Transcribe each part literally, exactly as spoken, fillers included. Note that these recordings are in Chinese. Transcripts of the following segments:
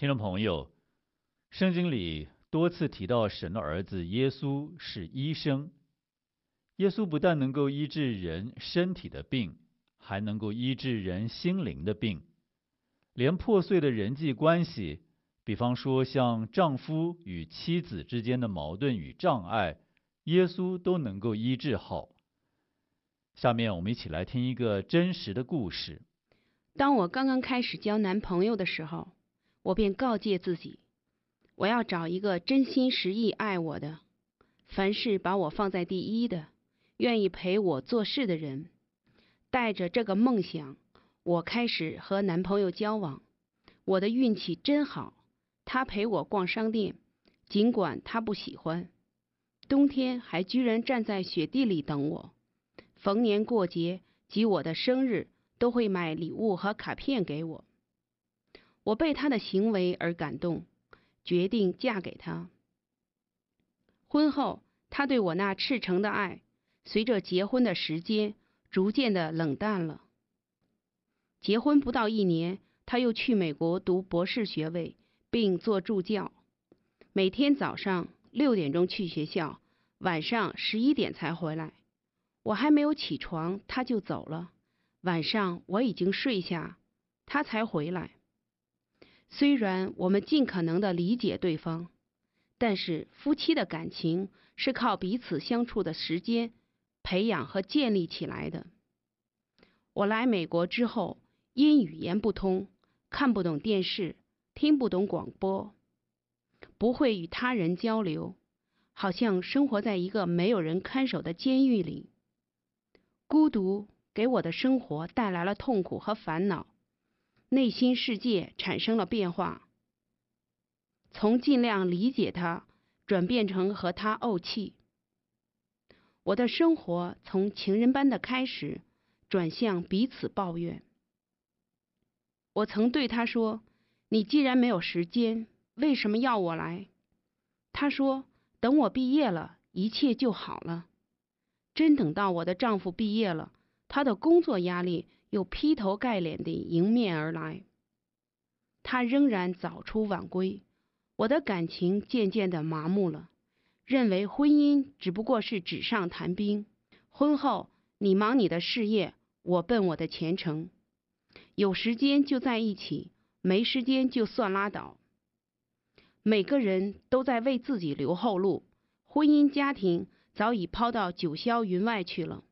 听众朋友，圣经里多次提到神的儿子耶稣是医生。耶稣不但能够医治人身体的病，还能够医治人心灵的病。连破碎的人际关系，比方说像丈夫与妻子之间的矛盾与障碍，耶稣都能够医治好。下面我们一起来听一个真实的故事。 当我刚刚开始交男朋友的时候，我便告诫自己，我要找一个真心实意爱我的，凡事把我放在第一的，愿意陪我做事的人。带着这个梦想，我开始和男朋友交往。我的运气真好，他陪我逛商店，尽管他不喜欢，冬天还居然站在雪地里等我。逢年过节及我的生日都会买礼物和卡片给我。我被他的行为而感动，决定嫁给他。婚后，他对我那赤诚的爱，随着结婚的时间逐渐的冷淡了。结婚不到一年，他又去美国读博士学位，并做助教。每天早上六点钟去学校，晚上十一点才回来。我还没有起床，他就走了。晚上我已经睡下，他才回来。虽然我们尽可能的理解对方，但是夫妻的感情是靠彼此相处的时间培养和建立起来的。我来美国之后，因语言不通，看不懂电视，听不懂广播，不会与他人交流，好像生活在一个没有人看守的监狱里。孤独给我的生活带来了痛苦和烦恼，内心世界产生了变化，从尽量理解他转变成和他怄气。我的生活从情人般的开始转向彼此抱怨。我曾对他说，你既然没有时间，为什么要我来？他说，等我毕业了，一切就好了。真等到我的丈夫毕业了，他的工作压力又劈头盖脸地迎面而来。他仍然早出晚归，我的感情渐渐地麻木了，认为婚姻只不过是纸上谈兵。婚后，你忙你的事业，我奔我的前程，有时间就在一起，没时间就算拉倒。每个人都在为自己留后路，婚姻家庭早已抛到九霄云外去了。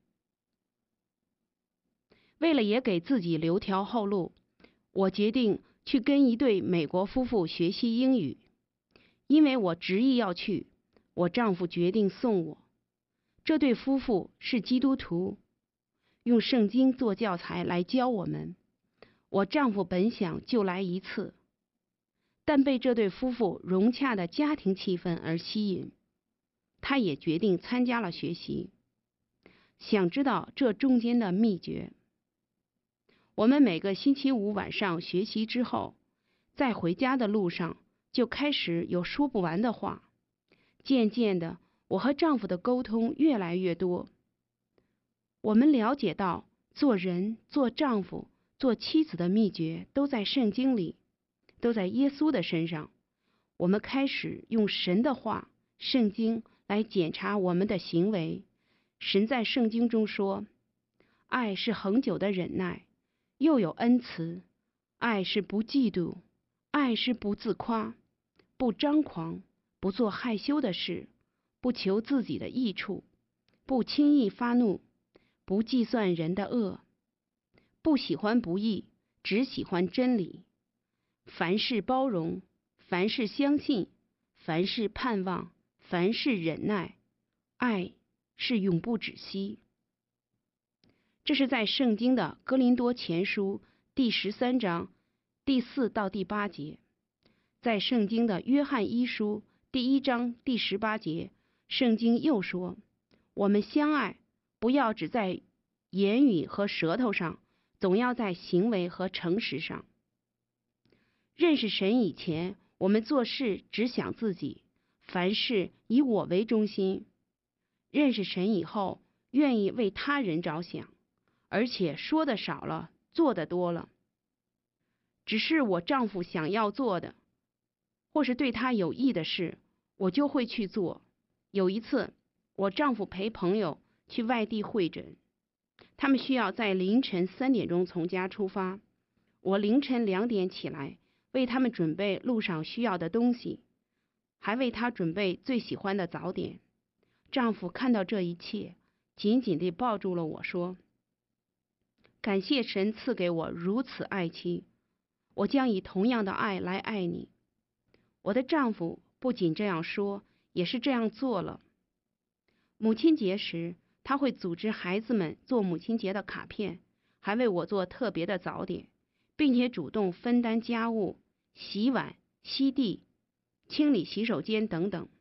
为了也给自己留条后路，我决定去跟一对美国夫妇学习英语。因为我执意要去，我丈夫决定送我。这对夫妇是基督徒，用圣经做教材来教我们。我丈夫本想就来一次，但被这对夫妇融洽的家庭气氛而吸引，他也决定参加了学习。想知道这中间的秘诀。我们每个星期五晚上学习之后，在回家的路上就开始有说不完的话。渐渐的，我和丈夫的沟通越来越多。我们了解到，做人、做丈夫、做妻子的秘诀都在圣经里，都在耶稣的身上。我们开始用神的话、圣经来检查我们的行为。神在圣经中说，爱是恒久的忍耐，又有恩慈；爱是不嫉妒，爱是不自夸，不张狂，不做害羞的事，不求自己的益处，不轻易发怒，不计算人的恶，不喜欢不义，只喜欢真理。凡事包容，凡事相信，凡事盼望，凡事忍耐，爱是永不止息。这是在圣经的哥林多前书第十三章第四到第八节，在圣经的约翰一书第一章第十八节，圣经又说，我们相爱，不要只在言语和舌头上，总要在行为和诚实上。认识神以前，我们做事只想自己，凡事以我为中心。认识神以后，愿意为他人着想，而且说的少了，做的多了。只是我丈夫想要做的， 或是对他有益的事，我就会去做。有一次，我丈夫陪朋友去外地会诊，他们需要在凌晨三点钟从家出发。我凌晨两点起来，为他们准备路上需要的东西，还为他准备最喜欢的早点。丈夫看到这一切，紧紧地抱住了我，说：感谢神赐给我如此爱妻，我将以同样的爱来爱你。我的丈夫不仅这样说，也是这样做了。母亲节时，他会组织孩子们做母亲节的卡片，还为我做特别的早点，并且主动分担家务，洗碗、吸地、清理洗手间等等。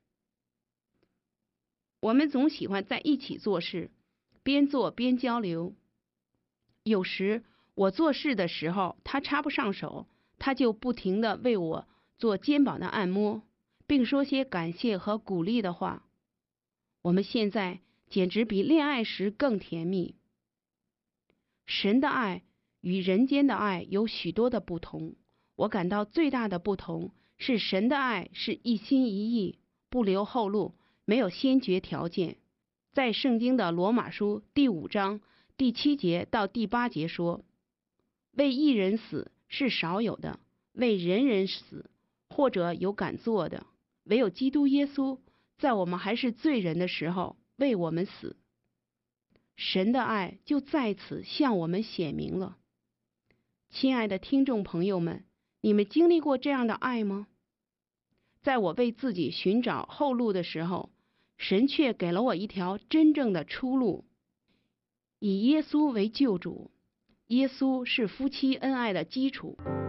我们总喜欢在一起做事，边做边交流。有时我做事的时候，他插不上手，他就不停地为我做肩膀的按摩，并说些感谢和鼓励的话。我们现在简直比恋爱时更甜蜜。神的爱与人间的爱有许多的不同，我感到最大的不同是神的爱是一心一意，不留后路，没有先决条件。在圣经的罗马书第五章第七节到第八节说：为一人死是少有的，为人人死或者有敢做的，唯有基督耶稣在我们还是罪人的时候为我们死。神的爱就在此向我们显明了。亲爱的听众朋友们，你们经历过这样的爱吗？在我为自己寻找后路的时候，神却给了我一条真正的出路，以耶稣为救主。耶稣是夫妻恩爱的基础。